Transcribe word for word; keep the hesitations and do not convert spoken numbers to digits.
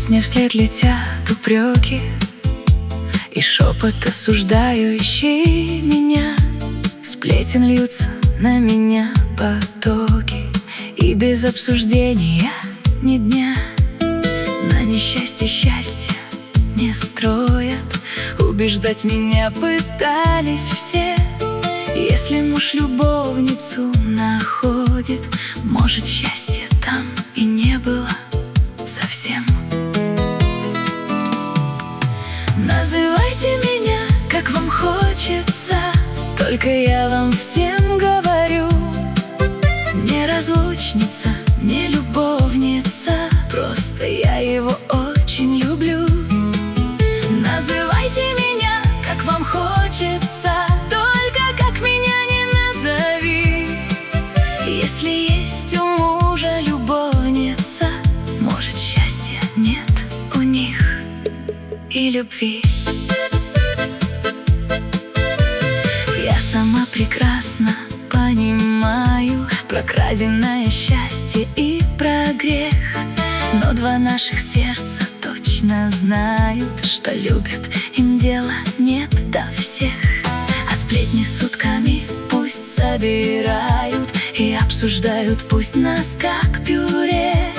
Пусть мне вслед летят упреки и шепот осуждающий меня. Сплетен льются на меня потоки, и без обсуждения ни дня. На несчастье счастье не строят, убеждать меня пытались все. Если муж любовницу находит, может, счастья там и не было совсем. Называйте меня, как вам хочется, только я вам всем говорю: не разлучница, не любовница, просто я его очень люблю. Называйте меня, как вам хочется, только как меня не назови. Если есть у мужа любовница, может, счастья нет у них и любви. Я сама прекрасно понимаю про краденое счастье и про грех, но два наших сердца точно знают, что любят, им дела нет до всех. А сплетни сутками пусть собирают и обсуждают, пусть нас как пюре.